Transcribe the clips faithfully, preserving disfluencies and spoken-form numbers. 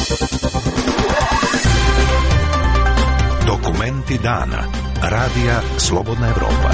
Dokumenti dana. Radija Slobodna Evropa.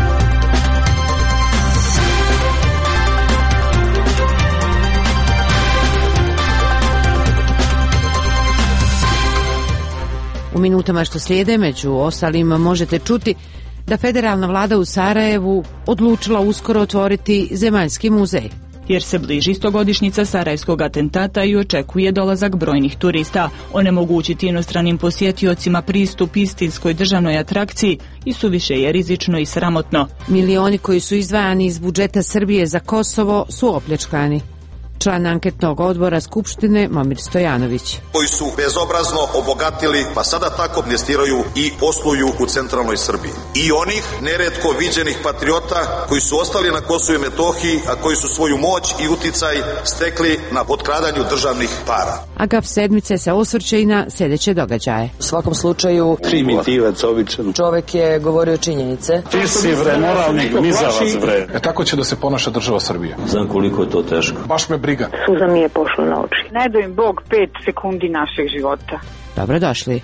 U minutama što slijede, među ostalim, možete čuti da federalna vlada u Sarajevu odlučila uskoro otvoriti Zemaljski muzej. Jer se bliži stogodišnjica sarajevskog atentata i očekuje dolazak brojnih turista. Onemogućiti inostranim posjetiocima pristup istinskoj državnoj atrakciji i suviše je rizično i sramotno. Milioni koji su izdvajani iz budžeta Srbije za Kosovo su opljačkani. Član anketnog odbora Skupštine Momir Stojanović. Koji su bezobrazno obogatili, pa sada tako investiraju i posluju u centralnoj Srbiji. I onih neretko viđenih patriota koji su ostali na Kosovu i Metohiji, a koji su svoju moć i uticaj stekli na potkradanju državnih para. Agaf sedmice se osvrće i na sljedeće događaje. U svakom slučaju primitivac običan. Čovjek je govorio činjenice. Ti si bre moralnik, nizavac bre. E tako će da se ponaša država Srbija. Znam koliko je to teško. Baš me briga. Suza mi je pošla na oči. Ne da im Bog pet sekundi našeg života. Dobrodošli.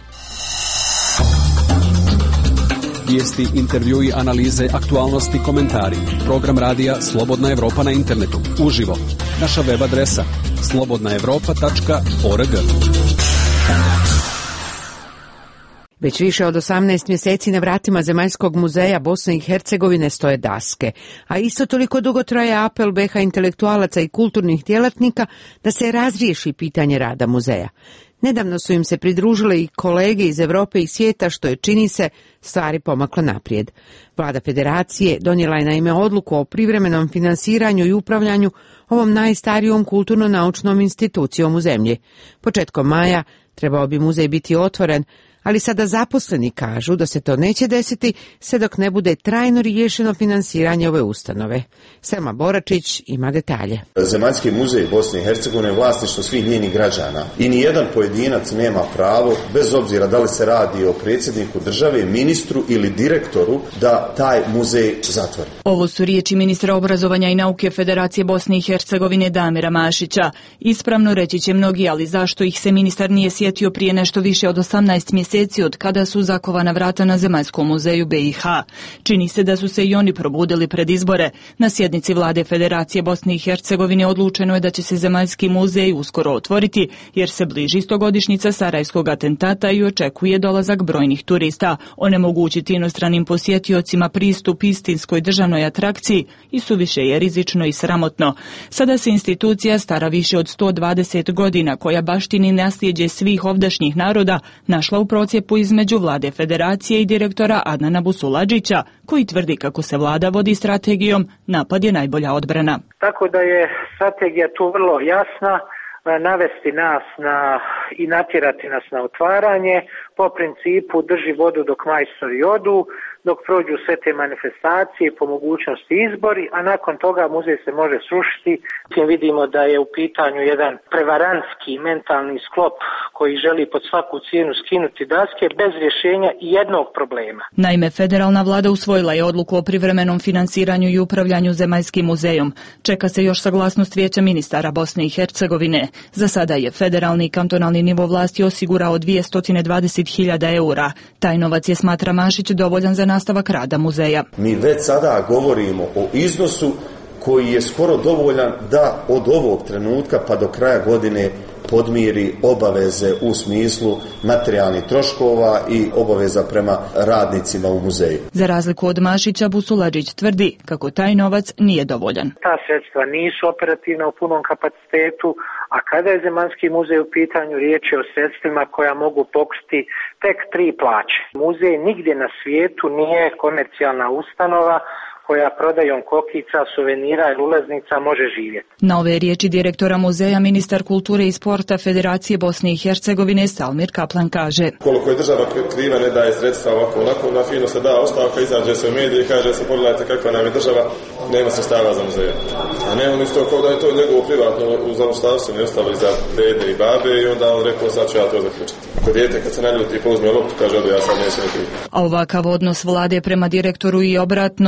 Vijesti, intervjui, analize, aktualnosti, komentari. Program radija Slobodna Evropa na internetu. Uživo. Naša web adresa slobodna evropa tačka org. Već više od osamnaest mjeseci na vratima Zemaljskog muzeja Bosne i Hercegovine stoje daske, a isto toliko dugo traje apel be ha intelektualaca i kulturnih djelatnika da se razriješi pitanje rada muzeja. Nedavno su im se pridružile i kolege iz Europe i svijeta, što je, čini se, stvari pomaklo naprijed. Vlada federacije donijela je naime odluku o privremenom finansiranju i upravljanju ovom najstarijom kulturno-naučnom institucijom u zemlji. Početkom maja trebao bi muzej biti otvoren, ali sada zaposleni kažu da se to neće desiti sve dok ne bude trajno riješeno finansiranje ove ustanove. Selma Boračić ima detalje. Zemaljski muzej Bosne i Hercegovine je vlasništvo svih njenih građana i nijedan pojedinac nema pravo, bez obzira da li se radi o predsjedniku države, ministru ili direktoru, da taj muzej zatvori. Ovo su riječi ministra obrazovanja i nauke Federacije Bosne i Hercegovine Damira Mašića. Ispravno reći će mnogi, ali zašto ih se ministar nije sjetio prije nešto više od osamnaest mjeseci od kada su zakovana vrata na Zemaljskom muzeju be i ha. Čini se da su se i oni probudili pred izbore. Na sjednici vlade Federacije Bosne i Hercegovine odlučeno je da će se Zemaljski muzej uskoro otvoriti, jer se bliži stogodišnjica sarajevskog atentata i očekuje dolazak brojnih turista. Onemogućiti inostranim posjetiocima pristup istinskoj državnoj atrakciji i suviše je rizično i sramotno. Sada se institucija stara više od sto dvadeset godina, koja baštini nasljeđe svih ovdašnjih naroda, našla u procijepu između vlade federacije i direktora Adnana Busuladžića, koji tvrdi kako se vlada vodi strategijom napad je najbolja odbrana. Tako da je strategija tu vrlo jasna, navesti nas na i natjerati nas na otvaranje po principu drži vodu dok majstori odu, dok prođu sve te manifestacije, po mogućnosti izbori, a nakon toga muzej se može srušiti. Tim vidimo da je u pitanju jedan prevarantski mentalni sklop koji želi pod svaku cijenu skinuti daske bez rješenja i jednog problema. Naime, federalna vlada usvojila je odluku o privremenom finansiranju i upravljanju Zemaljskim muzejom. Čeka se još saglasnost Vijeća ministara Bosne i Hercegovine. Za sada je federalni i kantonalni nivo vlasti osigurao dvjesto dvadeset hiljada eura. Taj novac je, smatra Mašić, dovoljan za nastavak rada muzeja. Mi već sada govorimo o iznosu koji je skoro dovoljan da od ovog trenutka pa do kraja godine podmiri obaveze u smislu materijalnih troškova i obaveza prema radnicima u muzeju. Za razliku od Mašića, Busuladžić tvrdi kako taj novac nije dovoljan. Ta sredstva nisu operativna u punom kapacitetu, a kada je Zemaljski muzej u pitanju, riječ je o sredstvima koja mogu pokriti tek tri plaće. Muzej nigdje na svijetu nije komercijalna ustanova koja prodajom kokica, suvenira ili ulaznica može živjeti. Na ove riječi direktora muzeja ministar kulture i sporta Federacije Bosne i Hercegovine Salmir Kaplan kaže: koliko je država kriva, ne daje sredstva ovako, onako, na fino se da ostavka, izađe se u medije i kaže se pogledajte kakva nam je država, nema sredstava za muzeje. A ne on isto kao da je to njegovo privatno u zaustavstvu, ne ostalo za dede i babe i onda on rekao sad ću ja to zaključiti. Kod dijete kad se naljuti i pouzme loptu kaže da ja sad neću neki. A ovakav odnos vlade prema direktoru i obratno sramotno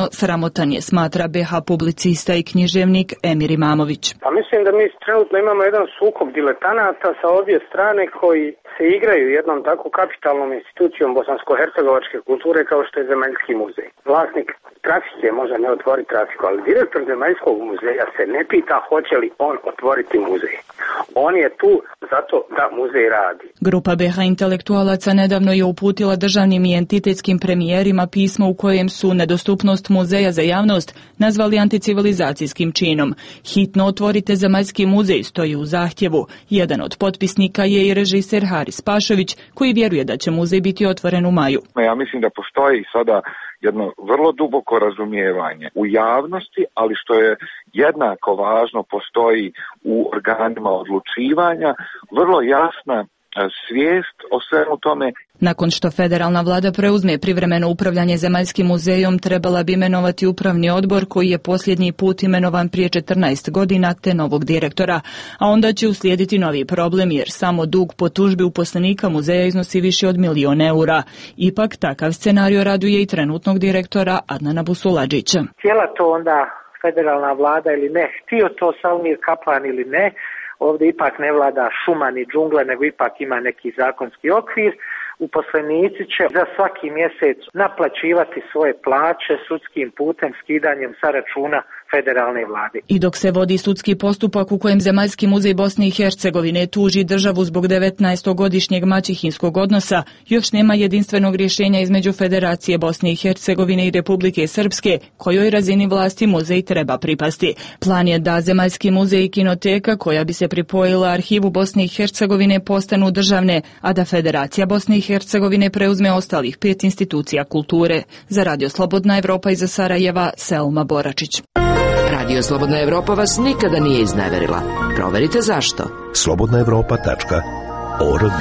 sramotan je, smatra be ha publicista i književnik Emir Imamović. Pa mislim da mi trenutno imamo jedan sukob diletanata sa obje strane koji se igraju jednom tako kapitalnom institucijom bosansko-hercegovačke kulture kao što je Zemaljski muzej. Vlasnik trafike može ne otvori trafiku, ali direktor Zemaljskog muzeja se ne pita hoće li on otvoriti muzej. On je tu zato da muzej radi. Grupa be ha intelektualaca nedavno je uputila državnim i entitetskim premijerima pismo u kojem su nedostupnost muzeja za javnost nazvali anticivilizacijskim činom. Hitno otvorite Zemaljski muzej stoji u zahtjevu. Jedan od potpisnika je i režiser Haris Pašović, koji vjeruje da će muzej biti otvoren u maju. Ja mislim da postoji sada jedno vrlo duboko razumijevanje u javnosti, ali što je jednako važno, postoji u organima odlučivanja vrlo jasna svijest o svemu tome. Nakon što federalna vlada preuzme privremeno upravljanje Zemaljskim muzejom, trebala bi imenovati upravni odbor koji je posljednji put imenovan prije četrnaest godina te novog direktora, a onda će uslijediti novi problem jer samo dug po tužbi uposlenika muzeja iznosi više od milion eura. Ipak takav scenario raduje i trenutnog direktora Adnana Busuladžića. Htjela to onda federalna vlada ili ne, htio to Salmir Kaplan ili ne, ovdje ipak ne vlada šuma ni džungle, nego ipak ima neki zakonski okvir. Uposlenici će za svaki mjesec naplaćivati svoje plaće sudskim putem, skidanjem sa računa federalne vlade. I dok se vodi sudski postupak u kojem Zemaljski muzej Bosne i Hercegovine tuži državu zbog devetnaestogodišnjeg maćehinskog odnosa, još nema jedinstvenog rješenja između Federacije Bosne i Hercegovine i Republike Srpske, kojoj razini vlasti muzej treba pripasti. Plan je da Zemaljski muzej i kinoteka, koja bi se pripojila arhivu Bosne i Hercegovine, postanu državne, a da Federacija Bosne i Hercegovine preuzme ostalih pet institucija kulture. Za Radio Slobodna Evropa iz Sarajeva, Selma Boračić. Radio Slobodna Evropa vas nikada nije izneverila. Proverite zašto. slobodna evropa tačka org.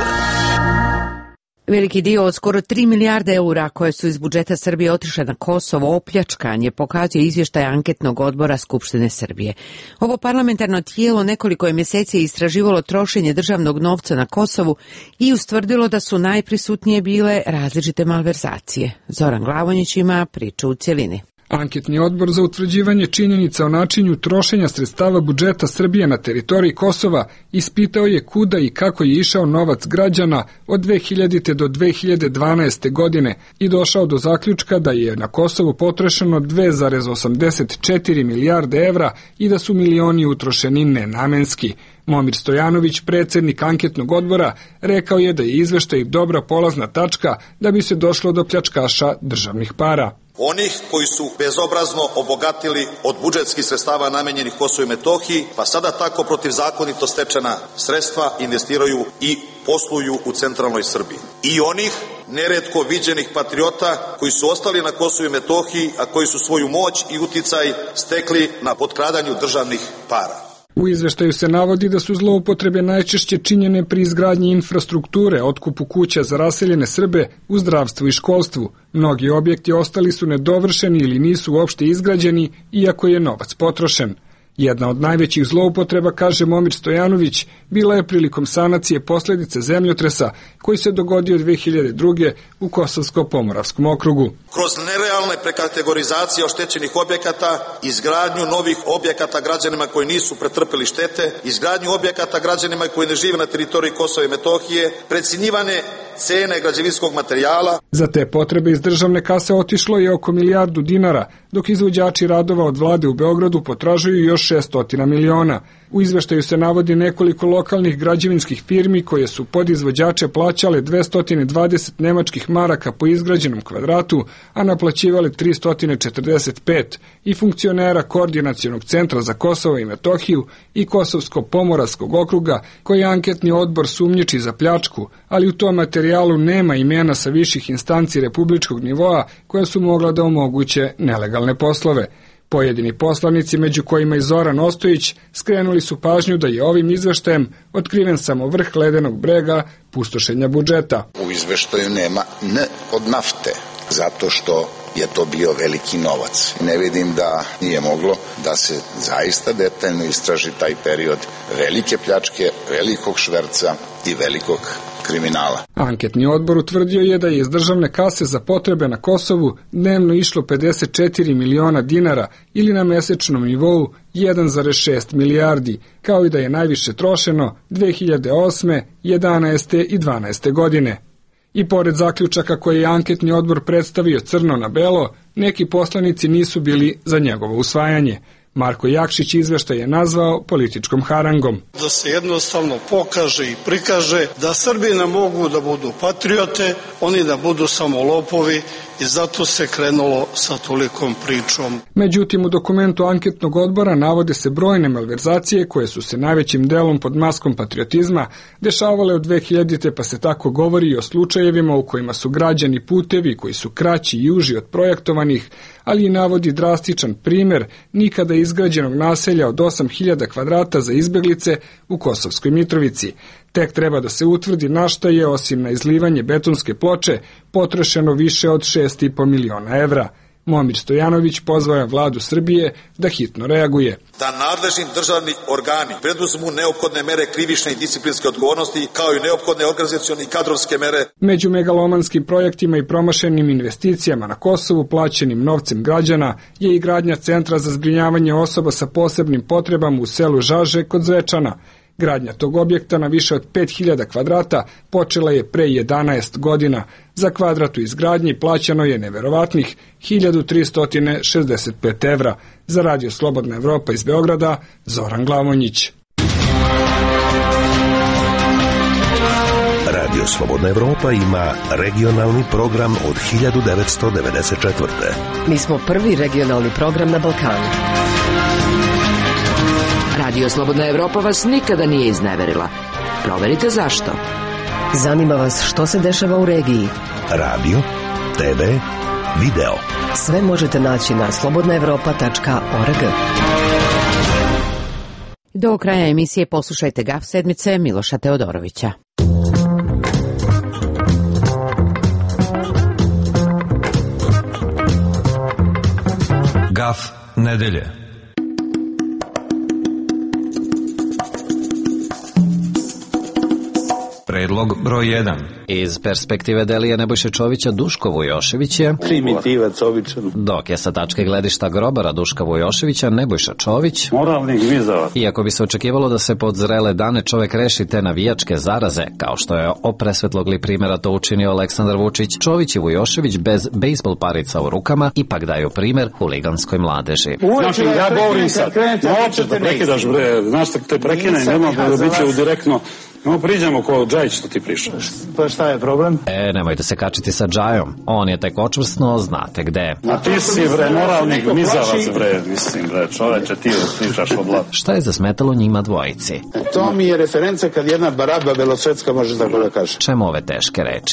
Veliki dio od skoro tri milijarde eura koje su iz budžeta Srbije otišle na Kosovo opljačkan je pokazuje izvještaj anketnog odbora Skupštine Srbije. Ovo parlamentarno tijelo nekoliko je mjeseci istraživalo trošenje državnog novca na Kosovu i ustvrdilo da su najprisutnije bile različite malverzacije. Zoran Glavonjić ima priču u cjelini. Anketni odbor za utvrđivanje činjenica o načinu trošenja sredstava budžeta Srbije na teritoriji Kosova ispitao je kuda i kako je išao novac građana od dve hiljadite do dve hiljade dvanaeste. godine i došao do zaključka da je na Kosovu potrošeno dve zarez osamdeset četiri milijarde evra i da su milioni utrošeni nenamenski. Momir Stojanović, predsjednik anketnog odbora, rekao je da je izveštaj dobra polazna tačka da bi se došlo do pljačkaša državnih para. Onih koji su bezobrazno obogatili od budžetskih sredstava namenjenih Kosovu i Metohiji, pa sada tako protivzakonito stečena sredstva investiraju i posluju u centralnoj Srbiji. I onih neretko viđenih patriota koji su ostali na Kosovu i Metohiji, a koji su svoju moć i uticaj stekli na potkradanju državnih para. U izveštaju se navodi da su zloupotrebe najčešće činjene pri izgradnji infrastrukture, otkupu kuća za raseljene Srbe, u zdravstvu i školstvu. Mnogi objekti ostali su nedovršeni ili nisu uopšte izgrađeni, iako je novac potrošen. Jedna od najvećih zloupotreba, kaže Momir Stojanović, bila je prilikom sanacije posljedice zemljotresa koji se dogodio dve hiljade druge. u Kosovsko-Pomoravskom okrugu. Kroz nerealne prekategorizacije oštećenih objekata, izgradnju novih objekata građanima koji nisu pretrpeli štete, izgradnju objekata građanima koji ne žive na teritoriji Kosova i Metohije, precenjivane cene građevinskog materijala. Za te potrebe iz državne kase otišlo je oko milijardu dinara, dok izvođači radova od vlade u Beogradu potražuju još šessto miliona. U izveštaju se navodi nekoliko lokalnih građevinskih firmi koje su pod izvođače plaćale dvesta dvadeset nemačkih maraka po izgrađenom kvadratu, a naplaćivale tristo četrdeset pet, i funkcionera Koordinacionog centra za Kosovo i Metohiju i Kosovsko-Pomoravskog okruga, koji anketni odbor sumnjiči za pljačku, ali u tom materijalu nema imena sa viših instanci republičkog nivoa koja su mogla da omoguće nelegalne poslove. Pojedini poslanici, među kojima i Zoran Ostojić, skrenuli su pažnju da je ovim izveštajem otkriven samo vrh ledenog brega pustošenja budžeta. U izveštaju nema N od nafte, zato što je to bio veliki novac. Ne vidim da nije moglo da se zaista detaljno istraži taj period velike pljačke, velikog šverca i velikog kriminala. Anketni odbor utvrdio je da je iz državne kase za potrebe na Kosovu dnevno išlo pedeset četiri miliona dinara ili na mesečnom nivou jedan zarez šest milijardi, kao i da je najviše trošeno dve hiljade osme, jedanaeste i dvanaeste godine. I pored zaključaka koje je anketni odbor predstavio crno na belo, neki poslanici nisu bili za njegovo usvajanje. Marko Jakšić izveštaj je nazvao političkom harangom. Da se jednostavno pokaže i prikaže da Srbi ne mogu da budu patriote, oni da budu samo lopovi i zato se krenulo sa tolikom pričom. Međutim, u dokumentu anketnog odbora navode se brojne malverzacije koje su se najvećim delom pod maskom patriotizma dešavale od dve hiljadite, pa se tako govori i o slučajevima u kojima su građani putevi koji su kraći i uži od projektovanih, ali i navodi drastičan primer nikada izgrađenog naselja od osam hiljada kvadrata za izbeglice u Kosovskoj Mitrovici. Tek treba da se utvrdi na šta je, osim na izlivanje betonske ploče, potrošeno više od šest i po miliona evra. Momir Stojanović pozvao je vladu Srbije da hitno reaguje. Da nadležni državni organi preduzmu neophodne mere krivične i disciplinske odgovornosti, kao i neophodne organizacione i kadrovske mere. Među megalomanskim projektima i promašenim investicijama na Kosovu plaćenim novcem građana je i gradnja centra za zbrinjavanje osoba sa posebnim potrebama u selu Žaže kod Zvečana. Gradnja tog objekta na više od pet hiljada kvadrata počela je pre jedanaest godina. Za kvadrat u izgradnji plaćano je neverovatnih hiljadu tristo šezdeset pet evra. Za Radio Slobodna Evropa iz Beograda, Zoran Glavonjić. Radio Slobodna Evropa ima regionalni program od hiljadu devetsto devedeset četvrte. Mi smo prvi regionalni program na Balkanu. Radio Slobodna Evropa vas nikada nije izneverila. Proverite zašto. Zanima vas što se dešava u regiji. Radio, te ve, video. Sve možete naći na slobodna evropa tačka org. Do kraja emisije poslušajte Gaf sedmice Miloša Teodorovića. Gaf nedelje. Predlog broj jedan. Iz perspektive Delije Nebojše Čovića, Duško Vujošević je primitivac običan. Dok je sa tačke gledišta grobara Duška Vujoševića Nebojša Čović moralni gmizavac. Iako bi se očekivalo da se pod zrele dane čovek reši te navijačke zaraze, kao što je o presvetlogli primjera to učinio Aleksandar Vučić, Čović i Vujošević bez bejsbol parica u rukama ipak daju primer huliganskoj mladeži. Znači, ja govorim sad, noće da prekidaš bre, znaš da te prekine, nema da biće u direktno. No, priđemo ko Džajić što ti prišao. Pa šta je problem? E, nemojte se kačiti sa Džajom. On je tek očvrsno, znate gde. A ti si, bre, moralnik mizavac, bre, mislim, bre, čoveče, ti pričaš o blatu. Šta je zasmetalo njima dvojici? E, to mi je referenca kad jedna baraba belosvetska može tako da kaže. Čemu ove teške reči?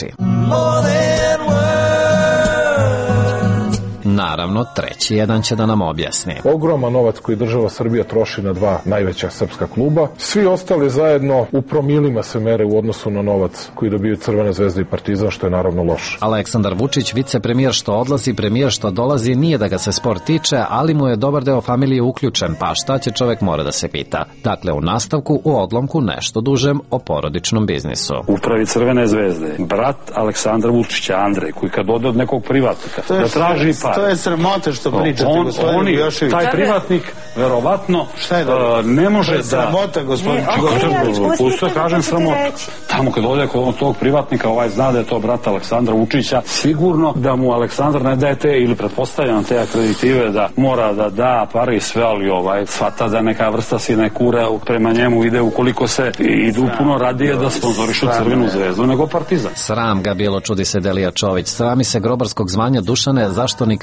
Naravno, treći jedan će da nam objasni. Ogroman novac koji država Srbija troši na dva najveća srpska kluba. Svi ostali zajedno u promilima se mere u odnosu na novac koji dobiju Crvena zvezda i Partizan, što je naravno loše. Aleksandar Vučić, vicepremijer što odlazi, premijer što dolazi, nije da ga se sport tiče, ali mu je dobar deo familije uključen, pa šta će čovek mora da se pita. Dakle, u nastavku, u odlomku nešto dužem o porodičnom biznisu. Upravi Crvene zvezde, brat Aleksandra Vučića, Andrej, koji kad ode od nekog privatnika, da traži par. To je sramota što pričate, on, gospodin oni, Vujošević. Taj privatnik, verovatno, uh, ne može da... To je sramota, gospodin Vujošević. Pusto kažem sramota. Tamo kad ode kod tog privatnika, ovaj zna da je to brat Aleksandra Vučića, sigurno da mu Aleksandar ne daje te, ili pretpostavljam te akreditive da mora da da pare i sve, ali ovaj shvata da neka vrsta sinekura prema njemu ide ukoliko se idu puno radije da sponzorišu Crvenu zvezdu nego Partizan. Sram ga bilo, čudi se Delija Čović. Srami se grobarskog zvanja Dušane, zašto ni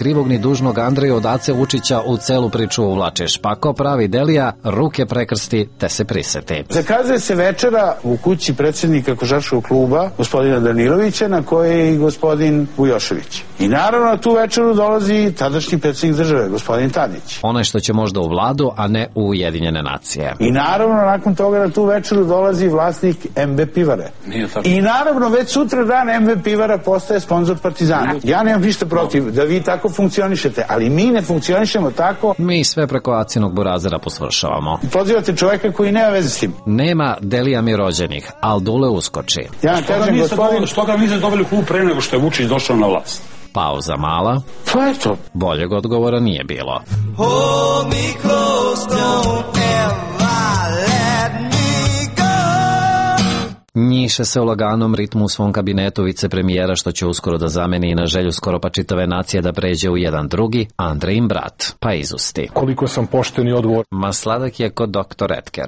krivog ni dužnog Andreju od Ace Vučića u celu priču uvlačiš, pa ko pravi Delija, ruke prekrsti te se priseti. Zakazuje se večera u kući predsjednika košarkaškog kluba, gospodina Danilovića, na kojoj je i gospodin Vujošević. I naravno na tu večeru dolazi tadašnji predsjednik države, gospodin Tadić. Onaj što će možda u vladu, a ne u Ujedinjene nacije. I naravno nakon toga na tu večeru dolazi vlasnik em be Pivare. I naravno već sutra dan em be Pivara postaje sponzor Partizana. Ja nemam ništa protiv da vi tako funkcionišete, ali mi ne funkcionišemo tako. Mi sve preko Acinog burazera posvršavamo. Pozivate čoveka koji nema veze s tim. Nema Delija mi rođenih, al Dule uskoči. Ja vam kažem, gospodin... Što ga niste dobili klub pre nego što je Vučić došao na vlast? Pauza mala. Pa eto. Boljeg odgovora nije bilo. Hold me close, don't ever let me go. Njiše se u laganom ritmu u svom kabinetu vicepremijera što će uskoro da zameni i na želju skoro pa čitave nacije da pređe u jedan drugi, Andrejin brat, pa izusti. Koliko sam pošten i odgovor. Ma sladak je kod doktor Etker.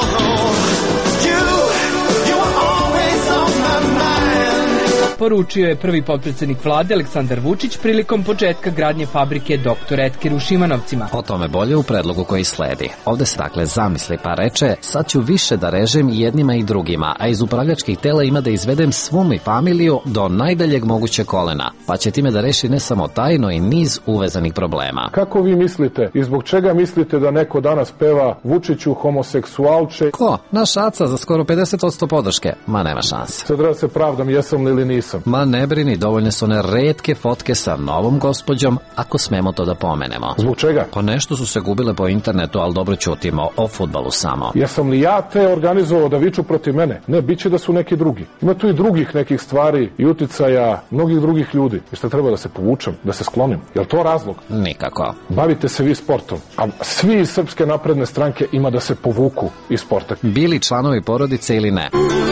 Poručio je prvi potpredsjednik vlade Aleksandar Vučić prilikom početka gradnje fabrike doktor Etker u Šimanovcima. O tome bolje u predlogu koji sledi. Ovde se dakle zamisli pa reče, sad ću više da režem i jednima i drugima, a iz upravljačkih tela ima da izvedem svu mi familiju do najdaljeg moguće kolena, pa će time da reši ne samo tajno i niz uvezanih problema. Kako vi mislite i zbog čega mislite da neko danas peva Vučiću homoseksualče? Ko? Naš Aca za skoro pedeset posto podrške? Ma nema šanse. Sad treba se pravdam jesam li ili nisam. Ma ne brini, dovoljne su one retke fotke sa novom gospođom, ako smemo to da pomenemo. Zbog čega? Pa nešto su se gubile po internetu, ali dobro ćutimo, o fudbalu samo. Jesam li ja te organizovao da viču protiv mene? Ne, bit će da su neki drugi. Ima tu i drugih nekih stvari i uticaja mnogih drugih ljudi. I šta treba da se povučem, da se sklonim? Je li to razlog? Nikako. Bavite se vi sportom, a svi iz Srpske napredne stranke ima da se povuku iz sporta. Bili članovi porodice ili ne?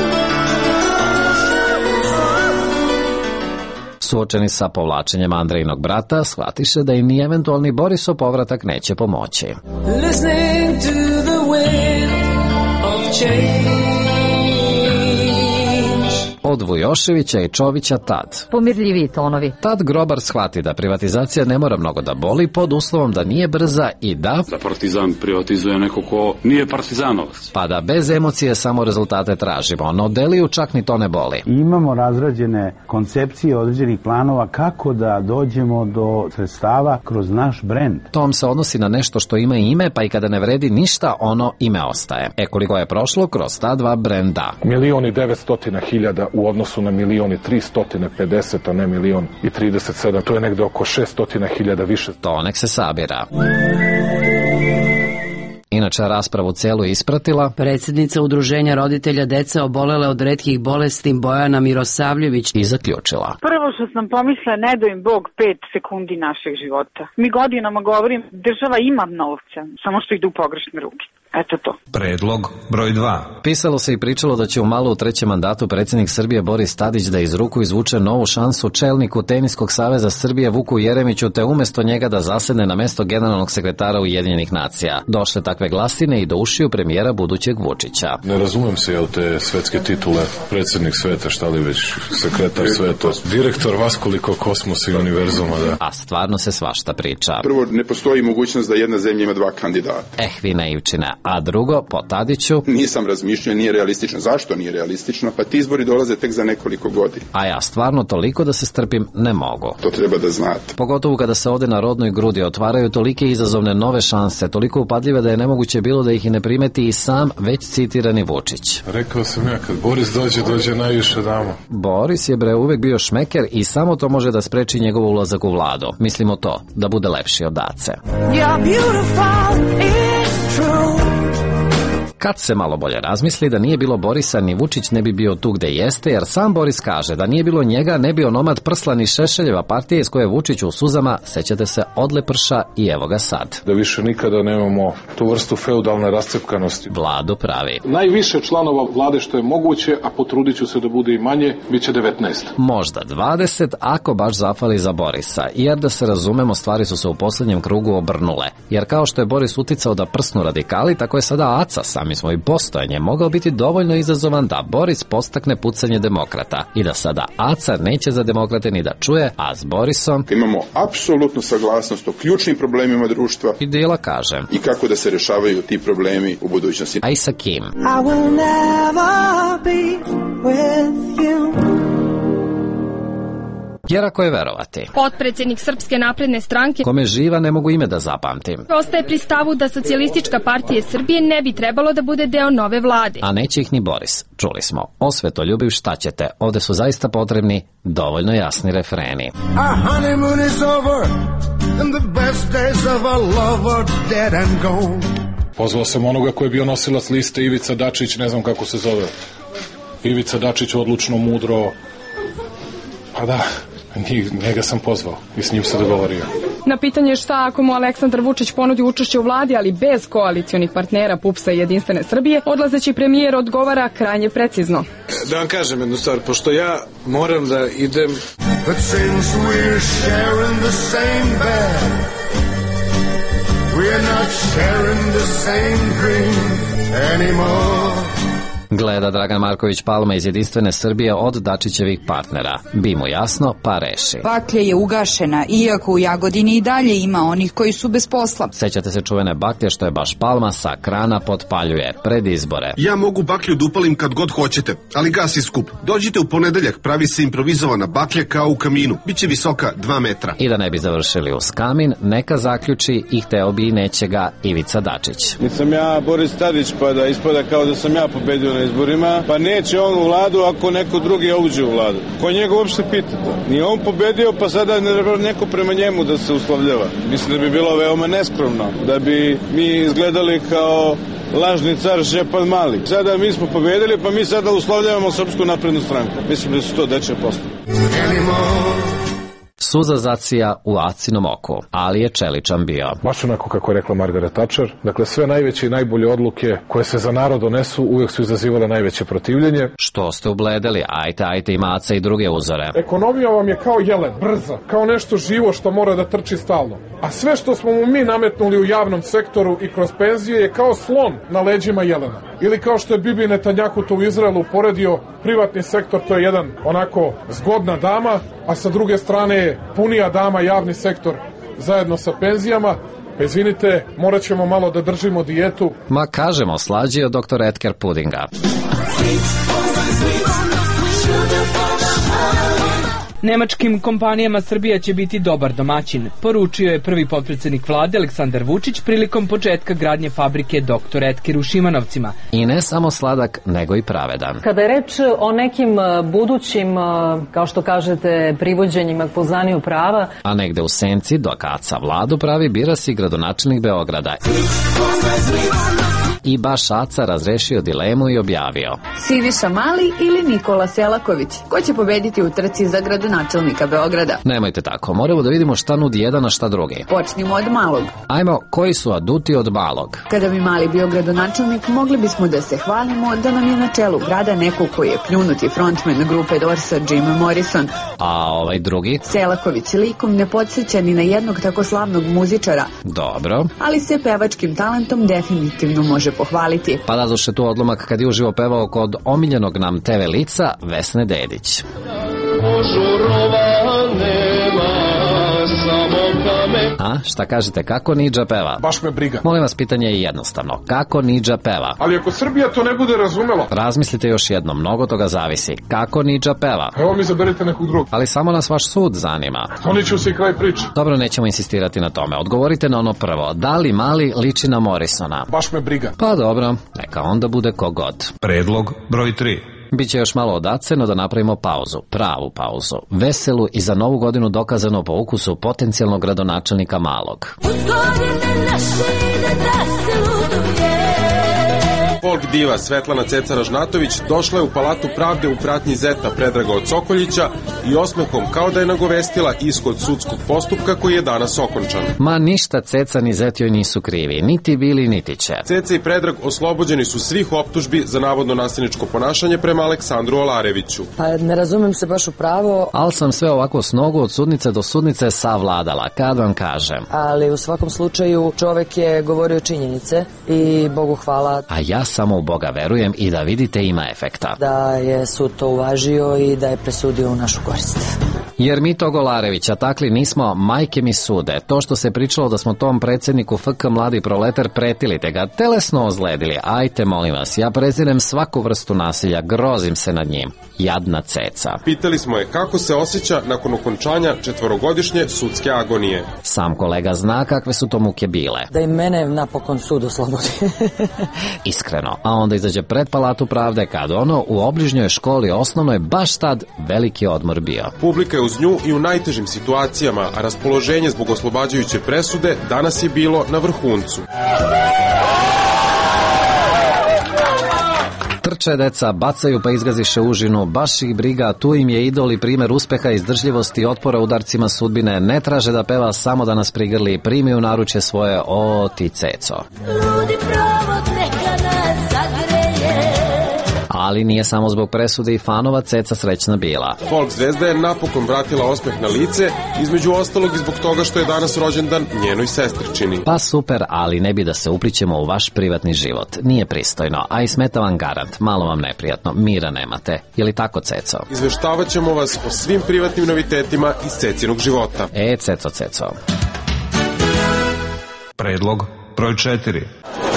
Suočeni sa povlačenjem Andrejinog brata, shvatiše da im ni eventualni Borisov povratak neće pomoći. Listening to the wind of change. Od Vujoševića i Čovića tad. Pomirljiviji tonovi. Tad grobar shvati da privatizacija ne mora mnogo da boli pod uslovom da nije brza i da... Da Partizan privatizuje neko ko nije partizanovac. Pa da bez emocije samo rezultate tražimo, no Deliju čak ni to ne boli. Imamo razrađene koncepcije određenih planova kako da dođemo do sredstava kroz naš brend. Tom se odnosi na nešto što ima ime, pa i kada ne vredi ništa, ono ime ostaje. E koliko je prošlo kroz ta dva brenda? Milion i devetstotina hiljada u odnosu na milion i tristotine pedeset, a ne milion i trideset sedam. To je negde oko šeststotina hiljada više. To nek se sabira. Inače, raspravu celu ispratila predsjednica Udruženja roditelja dece obolele od retkih bolesti Bojana Mirosavljević i zaključila. Prvo što sam pomislila, ne do im Bog pet sekundi našeg života. Mi godinama govorim, država ima novca, samo što ide u pogrešne ruke. Eto to. Predlog broj dva. Pisalo se i pričalo da će u malo u trećem mandatu predsjednik Srbije Boris Tadić da iz ruku izvuče novu šansu čelniku Teniskog saveza Srbije Vuku Jeremiću, te umesto njega da zasedne na mesto generalnog sekretara Ujedinjenih nacija. Došle takve glasine i do ušiju premijera budućeg Vučića. Ne razumem se, jel te svetske titule, predsjednik sveta, šta li već, sekretar sveta, direktor vaskoliko kosmosa i univerzuma, da. A stvarno se svašta priča. Prvo, ne postoji mogućnost da jedna zemlja ima dva kandidata. Eh, vi naivčine. A drugo, po Tadiću... Nisam razmišljao, nije realistično. Zašto nije realistično? Pa ti izbori dolaze tek za nekoliko godina. A ja stvarno toliko da se strpim ne mogu. To treba da znate. Pogotovo kada se ovde na rodnoj grudi otvaraju tolike izazovne nove šanse, toliko upadljive da je nemoguće bilo da ih i ne primeti i sam već citirani Vučić. Rekao sam ja, kad Boris dođe, dođe najviše dama. Boris je bre uvek bio šmeker i samo to može da spreči njegov ulazak u vladu. Mislimo to, da bude lepši od Ace. You're beautiful, it's true. Kad se malo bolje razmisli da nije bilo Borisa, ni Vučić ne bi bio tu gde jeste, jer sam Boris kaže da nije bilo njega, ne bi onomad Prslan i Šešeljeva partija iz koje je Vučić u suzama, sećate se, odleprša i evo ga sad. Da više nikada nemamo tu vrstu feudalne rascepkanosti. Vladu pravi. Najviše članova vlade što je moguće, a potrudit ću se da bude i manje, bit će devetnaest. Možda dvadeset, ako baš zafali za Borisa, jer da se razumemo, stvari su se u poslednjem krugu obrnule. Jer kao što je Boris uticao da prsnu radikali, tako je sada Aca sam samim svojim postojanjem mogao biti dovoljno izazovan da Boris postakne pucanje demokrata i da sada Aca neće za demokrate ni da čuje, a s Borisom imamo apsolutnu saglasnost o ključnim problemima društva i Dila kaže i kako da se rešavaju ti problemi u budućnosti. A i sa kim? I will never be with you. Jer ako je verovati, potpredsjednik Srpske napredne stranke, kome živa ne mogu ime da zapamtim, ostaje pri stavu da Socijalistička partija Srbije ne bi trebalo da bude deo nove vlade. A neće ih ni Boris. Čuli smo, osvetoljubiv šta ćete, ovde su zaista potrebni dovoljno jasni refreni. Our honeymoon is over and the best days of our love are dead and gone. Pozvao sam onoga koji je bio nosilac liste, Ivica Dačić, ne znam kako se zove. Ivica Dačić odlučno, mudro, pa da, njega sam pozvao i s njim se dogovorio. Na pitanje šta ako mu Aleksandar Vučić ponudi učešće u vladi, ali bez koalicionih partnera P U P S-a i Jedinstvene Srbije, odlazeći premijer odgovara krajnje precizno. Da vam kažem jednu stvar, pošto ja moram da idem... But since we're sharing the same bed, we're not sharing the same dream anymore. Gleda Dragan Marković Palma iz Jedinstvene Srbije od Dačićevih partnera. Bi mu jasno, pa reši. Baklja je ugašena, iako u Jagodini i dalje ima onih koji su bez posla. Sećate se čuvene baklje što je baš Palma sa krana potpaljuje pred izbore. Ja mogu baklju da upalim kad god hoćete, ali gas je skup. Dođite u ponedeljak, pravi se improvizovana baklja kao u kaminu. Biće visoka dva metra. I da ne bi završili uz kamin, neka zaključi i hteo bi i neće ga Ivica Dačić. Nisam ja Boris Tadić pa da ispada kao da sam ja pobedio na izborima, pa neće on u vladu ako neko drugi uđe u vladu. Ko njega uopšte pita to? Nije on pobedio, pa sada ne neko prema njemu da se uslovljava. Mislim da bi bilo veoma neskromno, da bi mi izgledali kao lažni car Šćepan Mali. Sada mi smo pobedili, pa mi sada uslovljavamo Srpsku naprednu stranku. Mislim da su to dečje posle. Suza zacija u Acinom oku, ali je čeličan bio. Baš onako kako je rekla Margaret Thatcher, dakle sve najveće i najbolje odluke koje se za narod donesu uvijek su izazivale najveće protivljenje. Što ste ubledeli? Ajte, ajte, ima Aca i druge uzore. Ekonomija vam je kao jelen, brza, kao nešto živo što mora da trči stalno. A sve što smo mu mi nametnuli u javnom sektoru i kroz penzije je kao slon na leđima jelena. Ili kao što je Bibi Netanjahu to u Izraelu poredio, privatni sektor to je jedan onako zgodna dama, a sa druge strane je punija dama javni sektor zajedno sa penzijama. Pa izvinite, morat ćemo malo da držimo dijetu. Ma kažemo, slađi od doktor Edgar Pudinga. Nemačkim kompanijama Srbija će biti dobar domaćin, poručio je prvi potpredsjednik vlade Aleksandar Vučić prilikom početka gradnje fabrike doktor Edker u Šimanovcima. I ne samo sladak, nego i pravedan. Kada je reč o nekim budućim, kao što kažete, privođenjima k poznanju prava, a negde u senci dok Aca vladu pravi, bira si gradonačelnik Beograda. I baš Aca razrešio dilemu i objavio: Siniša Mali ili Nikola Selaković? Ko će pobediti u trci za gradonačelnika Beograda? Nemojte tako, moramo da vidimo šta nudi jedan, a šta drugi. Počnimo od malog. Ajmo, koji su aduti od malog? Kada bi Mali bio gradonačelnik, mogli bismo da se hvalimo da nam je na čelu grada neko koji je pljunuti frontman grupe Dorsa, Jim Morrison. A ovaj drugi? Selaković likom ne podsjeća ni na jednog tako slavnog muzičara. Dobro. Ali se pevačkim talentom definitivno može pohvaliti. Pa da duše tu odlomak kad je uživo pevao kod omiljenog nam te ve lica Vesne Dedić. A, šta kažete, kako Nidža peva? Baš me briga. Molim vas, pitanje je jednostavno. Kako Nidža peva? Ali ako Srbija to ne bude razumela... Razmislite još jedno, mnogo toga zavisi. Kako Nidža peva? Evo mi zaberite nekog drugog. Ali samo nas vaš sud zanima. Oni će se i kraj priče. Dobro, nećemo insistirati na tome. Odgovorite na ono prvo. Da li Mali liči na Morrisona? Baš me briga. Pa dobro, neka onda bude kogod. Predlog broj tri. Biće još malo od Ace, no da napravimo pauzu, pravu pauzu, veselu i za novu godinu dokazano po ukusu potencijalnog gradonačelnika Malog. Folk diva Svetlana Ceca-Ražnatović došla je u Palatu pravde u pratnji zeta Predraga od Sokoljića i osmehom kao da je nagovestila ishod sudskog postupka koji je danas okončan. Ma ništa Ceca ni zet joj nisu krivi, niti bili niti će. Ceca i Predrag oslobođeni su svih optužbi za navodno nasilničko ponašanje prema Aleksandru Olareviću. Pa ne razumem se baš u pravo. Al sam sve ovako s nogu od sudnice do sudnice savladala, kad vam kažem. Ali u svakom slučaju čovek je govorio činjenice i Bogu hvala. A ja samo u Boga verujem i da vidite ima efekta. Da je sud to uvažio i da je presudio u našu korist. Jer mi to Golarevića takli nismo, majke mi sude. To što se pričalo da smo tom predsjedniku F K Mladi proletar pretili te ga telesno ozledili. Ajte molim vas, ja prezirem svaku vrstu nasilja, grozim se nad njim. Jadna ceca. Pitali smo je kako se osjeća nakon okončanja četvorogodišnje sudske agonije. Sam kolega zna kakve su to muke bile. Da i mene napokon sud oslobodi. Iskreno, a onda izađe pred Palatu pravde kad ono u obližnjoj školi osnovnoj baš tad veliki odmor bio. Publika je uz nju i u najtežim situacijama, a raspoloženje zbog oslobađajuće presude danas je bilo na vrhuncu. Trče deca, bacaju pa izgaziše užinu, baš ih briga, tu im je idol i primer uspeha, izdržljivosti i otpora udarcima sudbine, ne traže da peva, samo da nas prigrli, primi u naručje svoje, o ti ceco. Ludi provod neka nas zagreje. Ali nije samo zbog presude i fanova ceca srećna bila. Folk zvezda je napokon vratila osmeh na lice, između ostalog i zbog toga što je danas rođendan njenoj sestričini. Pa super, ali ne bi da se uplićemo u vaš privatni život. Nije pristojno, a i smeta vam garant, malo vam neprijatno, mira nemate. Je li tako, ceco? Izveštavat ćemo vas o svim privatnim novitetima iz cecinog života. E, ceco, ceco. Predlog broj četiri.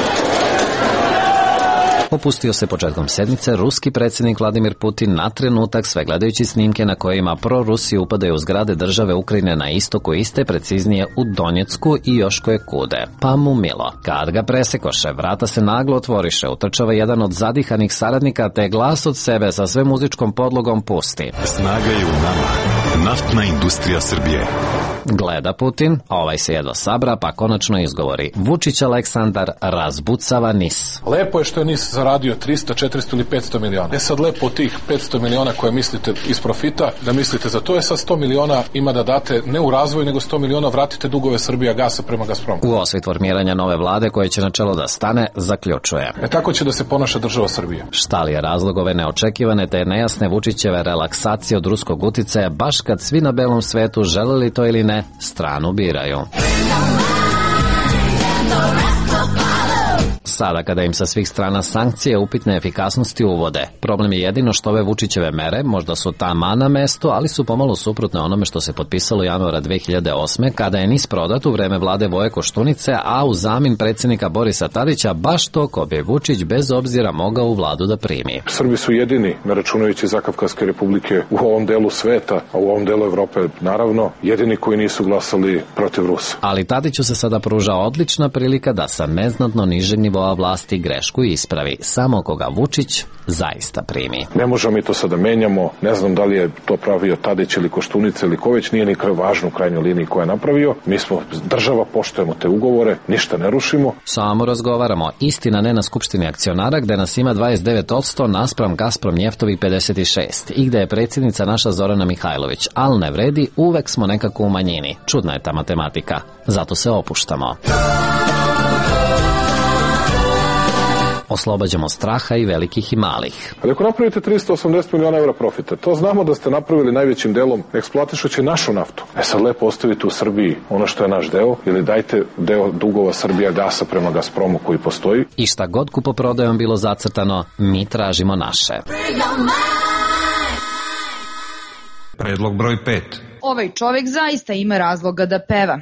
Opustio se početkom sedmice ruski predsjednik Vladimir Putin na trenutak, sve gledajući snimke na kojima pro-Rusi upadaju u zgrade države Ukrajine na istoku iste, preciznije u Donjecku i još koje kude. Pa mu milo. Kad ga presekoše, vrata se naglo otvoriše, utrčava jedan od zadihanih saradnika, te glas od sebe sa sve muzičkom podlogom pusti. Snaga je u nama. Naftna industrija Srbije. Gleda Putin, ovaj se jedva sabra, pa konačno izgovori. Vučić Aleksandar razbucava N I S. Lepo je što je N I S zaradio tristo, četiristo ili petsto miliona. E sad lepo od tih petsto miliona koje mislite iz profita, da mislite za to je sad sto miliona ima da date ne u razvoj, nego sto miliona vratite dugove Srbija gasa prema Gazpromu. U osvit formiranja nove vlade koje će na čelo da stane, zaključuje. E tako će da se ponaša država Srbije. Šta li je razlog ove neočekivane te nejasne Vučićeve relaksacije od ruskog uticaja, baš kad svi na belom svetu, želeli to ili ne, stranu biraju. Sada kada im sa svih strana sankcije upitne efikasnosti uvode. Problem je jedino što ove Vučićeve mere možda su taman na mestu, ali su pomalo suprotne onome što se potpisalo januara dve hiljade osme kada je N I S prodat u vreme vlade Voje Koštunice, a u zamin predsjednika Borisa Tadića baš to ko bi Vučić bez obzira mogao u vladu da primi. Srbi su jedini, ne računajući Zakavkazske republike, u ovom delu sveta, a u ovom delu Evrope naravno, jedini koji nisu glasali protiv Rusa. Ali Tadiću se sada pruža odlična prilika da sa neznatno nižeg nivoa vlasti grešku ispravi, samo koga Vučić zaista primi. Ne možemo mi to sada menjamo, ne znam da li je to pravio Tadić ili Koštunica ili ko već, nije ni važno u krajnjoj liniji ko je napravio. Mi smo država, poštujemo te ugovore, ništa ne rušimo. Samo razgovaramo, istina ne na skupštini akcionara gde nas ima dvadeset devet posto naspram Gazprom Njeftovi pedeset šest i gde je predsjednica naša Zorana Mihajlović, ali ne vredi, uvek smo nekako u manjini. Čudna je ta matematika, zato se opuštamo. Oslobađamo straha i velikih i malih. Ali ako napravite tristo osamdeset miliona eura profita, to znamo da ste napravili najvećim delom eksploatišući našu naftu. E sad lepo ostavite u Srbiji ono što je naš deo ili dajte deo dugova Srbija gasa prema Gazpromu koji postoji. I šta god kupoprodajom bilo zacrtano, mi tražimo naše. Predlog broj pet. Ovaj čovek zaista ima razloga da peva.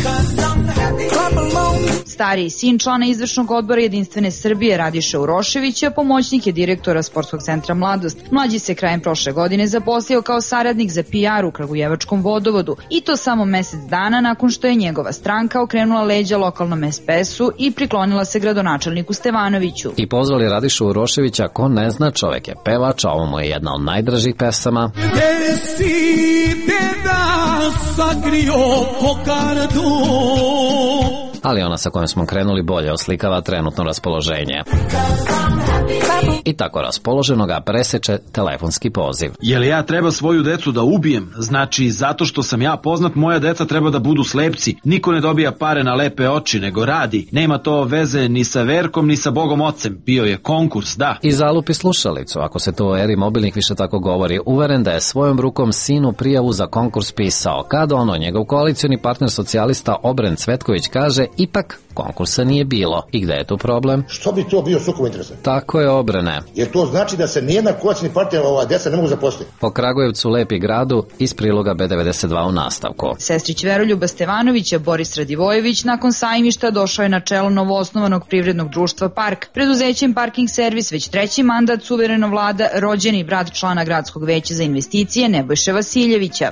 Stariji sin člana izvršnog odbora Jedinstvene Srbije Radiša Urošević, a pomoćnik je direktora Sportskog centra Mladost. Mlađi se krajem prošle godine zaposlio kao saradnik za P R u Kragujevačkom vodovodu i to samo mesec dana nakon što je njegova stranka okrenula leđa lokalnom S P S-u i priklonila se gradonačelniku Stevanoviću. I pozvali Radišu Uroševića, ko ne zna, čovek je pevač, a ovo mu je jedna od najdražih pesama. Gde si deda sakrio kokardu? Ali ona sa kojom smo krenuli bolje oslikava trenutno raspoloženje. i tako raspoloženo ga preseče telefonski poziv. Jel ja treba svoju decu da ubijem? Znači, zato što sam ja poznat, moja deca treba da budu slepci. Niko ne dobija pare na lepe oči, nego radi. Nema to veze ni sa Verkom, ni sa Bogom Ocem. Bio je konkurs, da. I zalupi slušalicu, ako se to u eri mobilnih više tako govori, uveren da je svojom rukom sinu prijavu za konkurs pisao. Kad ono, njegov koalicioni partner socijalista Obren Cvetković kaže, ipak konkursa nije bilo. I gde je tu problem? Što bi to bio sukob interesa? Tako je, Obrene. Jer to znači da se nijedna koalicijni partner ova deca ne mogu zaposliti. Po Kragujevcu, Lepi gradu, iz priloga B devedeset dva u nastavku. Sestrić Veroljuba Stevanovića, Boris Radivojević, nakon sajmišta došao je na čelo novoosnovanog privrednog društva Park. Preduzećem Parking Servis već treći mandat suvereno vlada rođeni brat člana gradskog veća za investicije Nebojše Vasiljevića.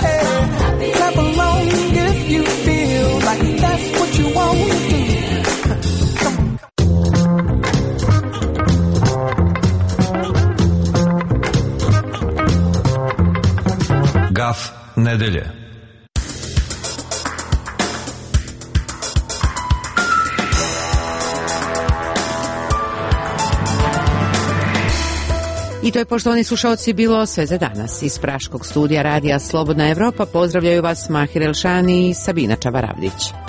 Gaf nedelje. I to je, poštovani slušalci, bilo sve za danas. Iz Praškog studija radija Slobodna Evropa pozdravljaju vas Mahir Elšani i Sabina Čavaravljić.